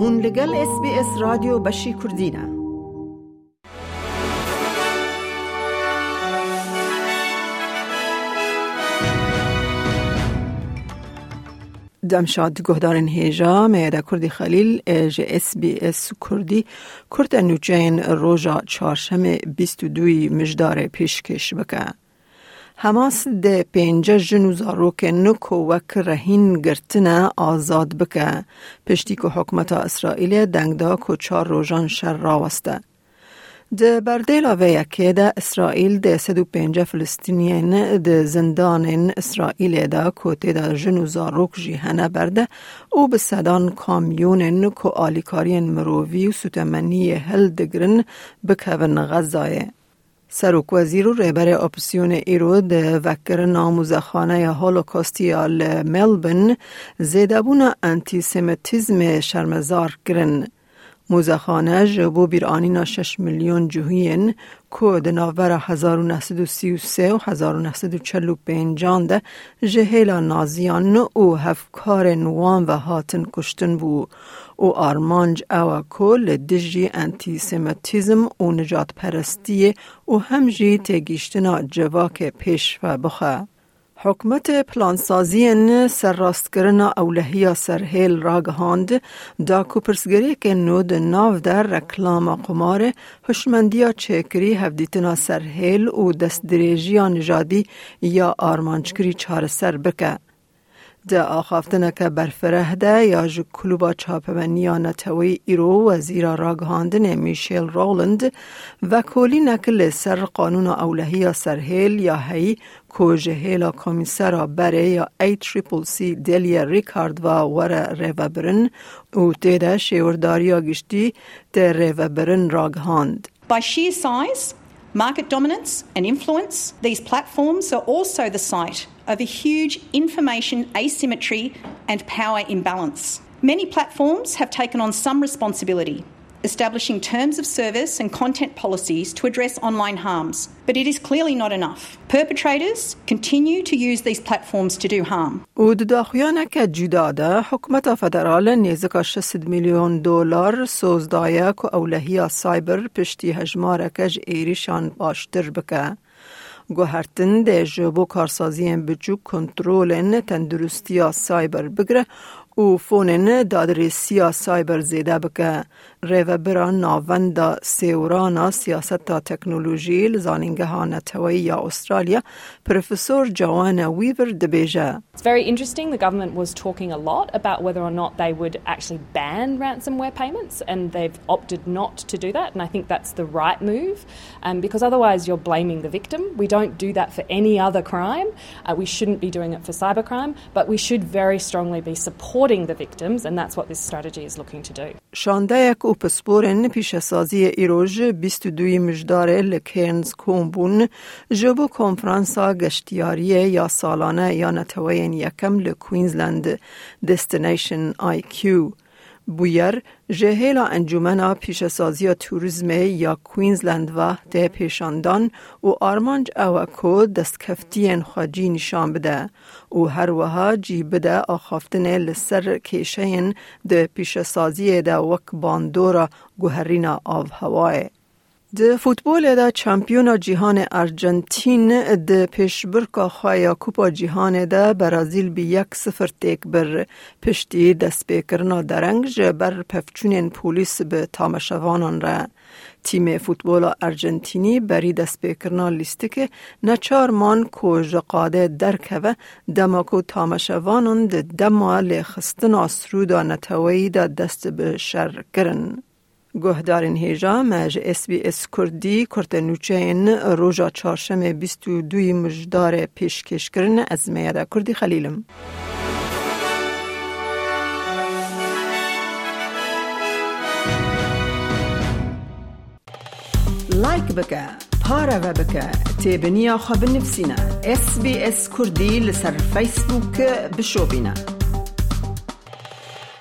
هون لگل SBS رادیو بشی کردینه. دمشاد گهدارن هیجا میاده کردی خلیل اج SBS کردی کرد نوچین روژا چهارشنبه 22 مجدار پیشکش بکه. حماس ده 5 جنو زاروک نکو وک رهین گرتنه آزاد بکه پشتی که حکمت اسرائیل دنگدا که 4 روزان شر راوسته. ده بردیلا ویکه ده اسرائیل ده 105 فلسطینیین ده زندان اسرائیل ده کوته ده جنو زاروک جیهنه برده او به صدان کامیون که آلیکارین مرووی و سوتمنی هل دگرن بکون غزایه. سروک وزیر و رهبر اپوزیسیون ایرو ده وکر ناموزخانه هولوکاستی آل ملبن زیدابون انتیسمیتیزم شرمزار کرن. موزخانه جبو بیرانینا 6 میلیون جوهین که دناور 1933 و 1945 ده جهیلا نازیان و هفکار نوان و هاتن کشتن بو و آرمانج او کل دجی انتیسمیتیزم و نجات پرستی و همجی تگیشتنا جواک پیش و بخه. حکمت پلانسازی سرراستگرنا اولهیا سرهیل راگهاند دا کوپرسگری که نود ناو در رکلام قمار هشمندیا چکری هفدیتنا سرهیل و دستدریجیا نژادی یا آرمانچکری چار سر بکه. ده آخافتنه که برفره ده یا جو کلوبا چاپونیا نتوی ایرو وزیر راگهاندن میشیل رولند و کلی نکل سر قانون اولهی سرهیل یا هی که جهیلا کمیسر بره یا ACCC دلیا ریکارد و ور ریوبرن و تیده شیورداریا گشتی ده ریوبرن راگهاند. By sheer size, market dominance and influence, these platforms are also the site of a huge information asymmetry and power imbalance. Many platforms have taken on some responsibility, establishing terms of service and content policies to address online harms. But it is clearly not enough. Perpetrators continue to use these platforms to do harm. و داخیانه که جداده حکومت فدرال نیزکا 600 میلیون دلار سوزدایه که اولهی سایبر پشتی هجمارکش ایریشان باشتر بکه. گوهرتن ده جبو کارسازی بچو کنترولن تندرستی سایبر بگره و فونن دادرسی سایبر زیده بکه. ریوبران ناوند سیورانا سیاست تکنولوژی لزانینگه ها نتوی یا استرالیا پروفسور جوانا ویور دبیجه. It's very interesting. The government was talking a lot about whether or not they would actually ban ransomware payments, and they've opted not to do that, and I think that's the right move, because otherwise you're blaming the victim. We don't do that for any other crime. We shouldn't be doing it for cybercrime, but we should very strongly be supporting the victims, and that's what this strategy is looking to do. شاندهک و پسپورن پیشسازی ایروژ 22 مجداره لکرنز کومبون جبو کنفرانسا گشتیاریه یا سالانه یا نتوین یکم لکوینزلند دستینیشن IQ. بویر جهیلا انجمنا پیشسازی توریسم یا کوینزلند و ده پیشاندان و آرمانج اوکو دستکفتین خواجی نشان بده و هر وها جی بده آخافتن لسر کشین ده پیشسازی ده وک باندورا گوهرین آب هوای. ده فوتبال ده چمپیون جهان ارجنتین ده پیشبرکا خوایا کوپا جهان ده برازیل بی 1-0 تک بر پشتی دست بکرنا درنگ بر پفچونین پولیس به تامشوانان را. تیم فوتبال ارجنتینی بری دست بکرنا لیسته که نچار مان کوژ قاده درکه و دماکو تامشوانان ده دمال خستن آسرودا نتوی ده دست به شر کرن. گهدارن هیجا مج SBS کردی کرد نوچین روژا چهارشنبه 22 مجدار پیشکش کرن از میاده کردی خلیلم. لایک بکه، پاره و بکه، تیبنیا خواب نفسینا. SBS کردی لسر فیسبوک بشو بینا.